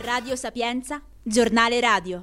Radio Sapienza, giornale radio.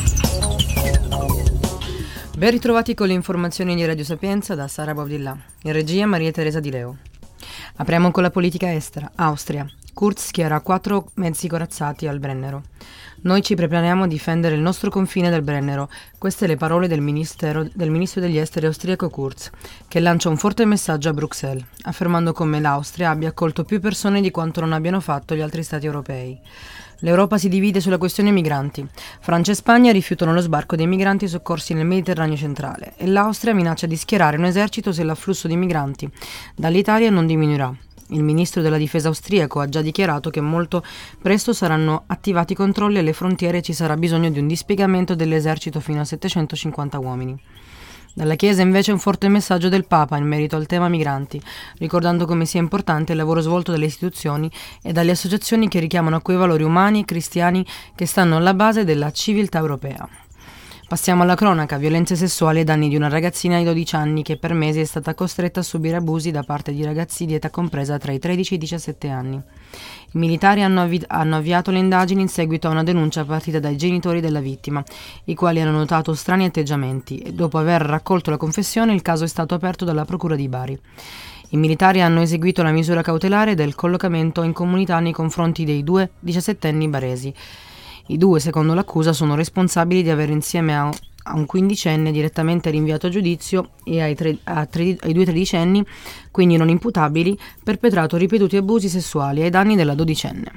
Ben ritrovati con le informazioni di Radio Sapienza da Sara Baudillà. In regia Maria Teresa Di Leo. Apriamo con la politica estera. Austria. Kurz schiera 4 mezzi corazzati al Brennero. Noi ci prepariamo a difendere il nostro confine del Brennero. Queste le parole del ministro degli esteri austriaco Kurz, che lancia un forte messaggio a Bruxelles, affermando come l'Austria abbia accolto più persone di quanto non abbiano fatto gli altri stati europei. L'Europa si divide sulla questione migranti. Francia e Spagna rifiutano lo sbarco dei migranti soccorsi nel Mediterraneo centrale e l'Austria minaccia di schierare un esercito se l'afflusso di migranti dall'Italia non diminuirà. Il ministro della difesa austriaco ha già dichiarato che molto presto saranno attivati controlli alle frontiere e ci sarà bisogno di un dispiegamento dell'esercito fino a 750 uomini. Dalla Chiesa invece un forte messaggio del Papa in merito al tema migranti, ricordando come sia importante il lavoro svolto dalle istituzioni e dalle associazioni che richiamano a quei valori umani e cristiani che stanno alla base della civiltà europea. Passiamo alla cronaca, violenze sessuali ai danni di una ragazzina di 12 anni che per mesi è stata costretta a subire abusi da parte di ragazzi di età compresa tra i 13 e i 17 anni. I militari hanno avviato le indagini in seguito a una denuncia partita dai genitori della vittima, i quali hanno notato strani atteggiamenti e dopo aver raccolto la confessione il caso è stato aperto dalla Procura di Bari. I militari hanno eseguito la misura cautelare del collocamento in comunità nei confronti dei 2 diciassettenni baresi. I due, secondo l'accusa, sono responsabili di aver insieme a un quindicenne direttamente rinviato a giudizio e ai 2 tredicenni, quindi non imputabili, perpetrato ripetuti abusi sessuali ai danni della dodicenne.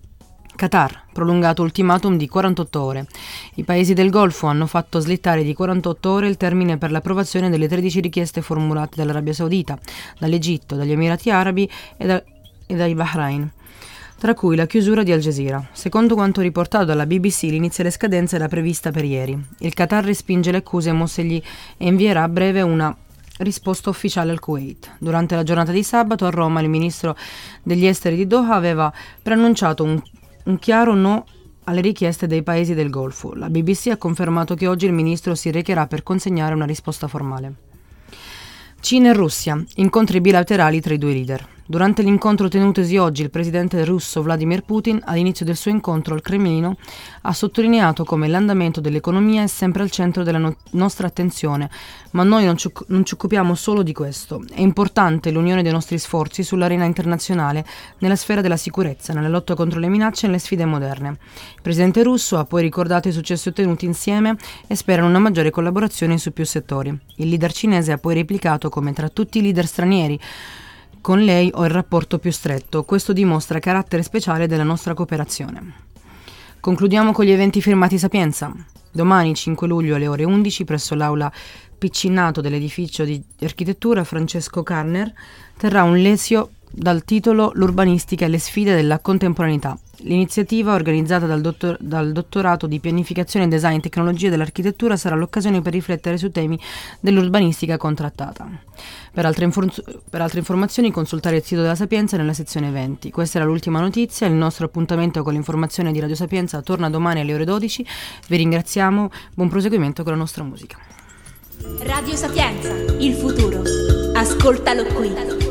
Qatar, prolungato ultimatum di 48 ore. I paesi del Golfo hanno fatto slittare di 48 ore il termine per l'approvazione delle 13 richieste formulate dall'Arabia Saudita, dall'Egitto, dagli Emirati Arabi e dai Bahrain, tra cui la chiusura di Al Jazeera. Secondo quanto riportato dalla BBC, l'inizio delle scadenze era prevista per ieri. Il Qatar respinge le accuse e invierà a breve una risposta ufficiale al Kuwait. Durante la giornata di sabato a Roma il ministro degli esteri di Doha aveva preannunciato un chiaro no alle richieste dei paesi del Golfo. La BBC ha confermato che oggi il ministro si recherà per consegnare una risposta formale. Cina e Russia, incontri bilaterali tra i due leader. Durante l'incontro tenutosi oggi, il presidente russo Vladimir Putin, all'inizio del suo incontro al Cremlino, ha sottolineato come l'andamento dell'economia è sempre al centro della nostra attenzione, ma noi non ci occupiamo solo di questo. È importante l'unione dei nostri sforzi sull'arena internazionale, nella sfera della sicurezza, nella lotta contro le minacce e le sfide moderne. Il presidente russo ha poi ricordato i successi ottenuti insieme e spera in una maggiore collaborazione su più settori. Il leader cinese ha poi replicato come tra tutti i leader stranieri con lei ho il rapporto più stretto. Questo dimostra il carattere speciale della nostra cooperazione. Concludiamo con gli eventi firmati Sapienza. Domani, 5 luglio alle ore 11, presso l'aula Piccinnato dell'edificio di architettura Francesco Carner, terrà un lesio dal titolo L'urbanistica e le sfide della contemporaneità. L'iniziativa, organizzata dal dottorato di pianificazione, design e tecnologie dell'architettura, sarà l'occasione per riflettere su temi dell'urbanistica contrattata. Per altre informazioni consultare il sito della Sapienza nella sezione eventi. Questa era l'ultima notizia, il nostro appuntamento con l'informazione di Radio Sapienza torna domani alle ore 12. Vi ringraziamo, buon proseguimento con la nostra musica. Radio Sapienza, il futuro. Ascoltalo qui.